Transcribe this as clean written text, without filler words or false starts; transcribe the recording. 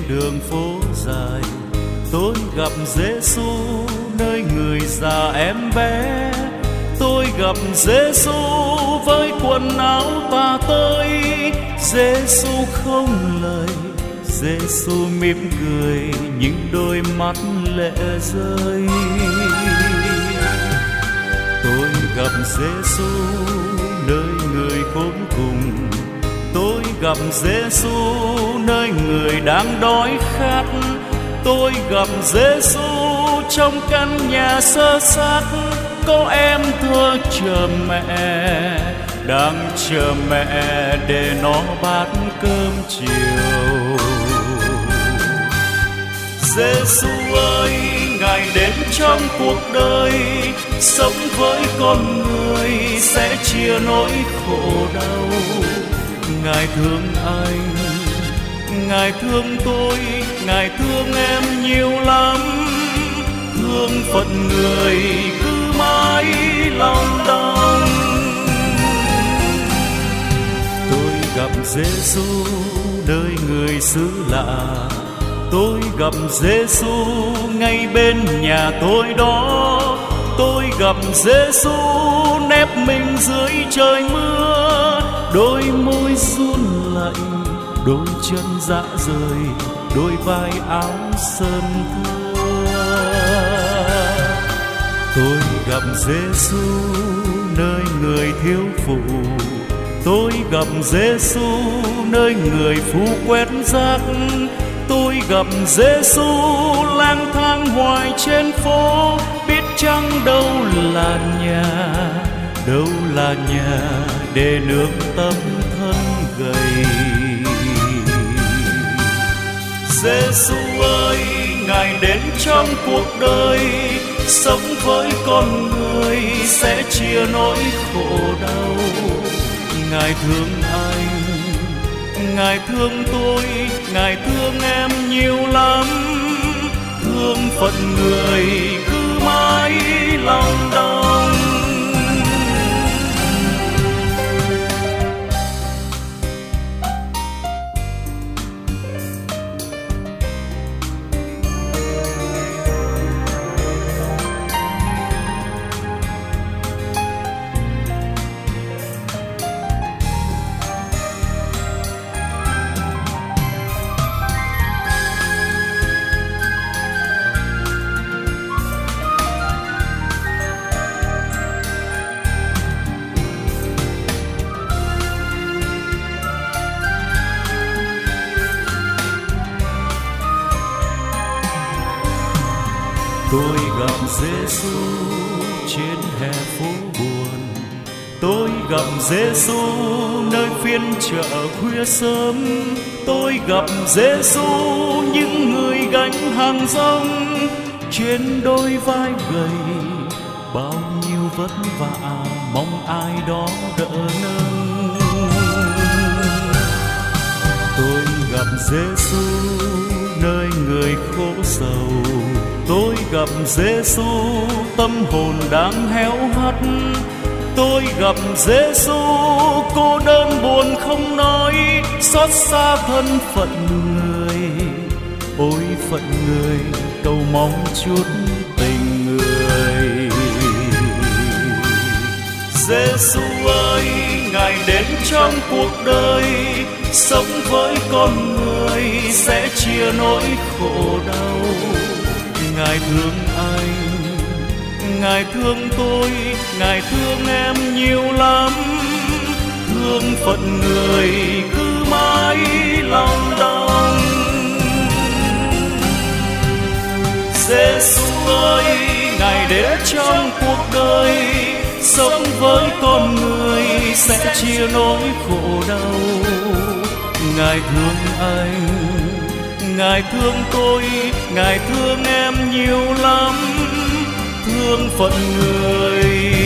đường phố dài, tôi gặp Giêsu nơi người già em bé. Tôi gặp Giêsu với quần áo tà tơi. Giêsu không lời, Giêsu mỉm cười, những đôi mắt lệ rơi. Tôi gặp Giêsu nơi người khốn cùng. Tôi gặp Giêsu nơi người đang đói khát. Tôi gặp Giêsu trong căn nhà xơ xác. Có em thơ chờ mẹ, đang chờ mẹ để nó bát cơm chiều. Giêsu ơi, Ngài đến trong cuộc đời, sống với con người sẽ chia nỗi khổ đau. Ngài thương anh, Ngài thương tôi, Ngài thương em nhiều lắm. Thương phận người cứ mãi lòng đong. Tôi gặp Giêsu nơi người xứ lạ. Tôi gặp Giêsu ngay bên nhà tôi đó. Tôi gặp Giêsu nép mình dưới trời mưa. Đôi môi run lạnh, đôi chân rã rời, đôi vai áo sơn thưa. Tôi gặp Giêsu nơi người thiếu phụ. Tôi gặp Giêsu nơi người phú quét rác. Tôi gặp Giêsu lang thang hoài trên phố. Biết chăng đâu là nhà, đâu là nhà để nương tâm thân gầy. Giêsu ơi, Ngài đến trong cuộc đời, sống với con người sẽ chia nỗi khổ đau. Ngài thương anh, Ngài thương tôi, Ngài thương em nhiều lắm. Thương phận người cứ mãi lòng đong. Tôi gặp Giêsu trên hè phố buồn. Tôi gặp Giêsu nơi phiên chợ khuya sớm. Tôi gặp Giêsu những người gánh hàng rong. Trên đôi vai gầy bao nhiêu vất vả, mong ai đó đỡ nâng. Tôi gặp Giêsu nơi người khổ sầu. Tôi gặp Giêsu tâm hồn đang héo hắt. Tôi gặp Giêsu cô đơn buồn không nói, xót xa thân phận người. Ôi phận người cầu mong chút tình người. Giêsu ơi, Ngài đến trong cuộc đời, sống với con người sẽ chia nỗi khổ đau. Ngài thương anh, Ngài thương tôi, Ngài thương em nhiều lắm. Thương phận người cứ mãi lòng đong. Giêsu ơi, Ngài đến trong cuộc đời, sống với con người sẽ chia nỗi khổ đau. Ngài thương anh, Ngài thương tôi, Ngài thương em nhiều lắm. Thương phận người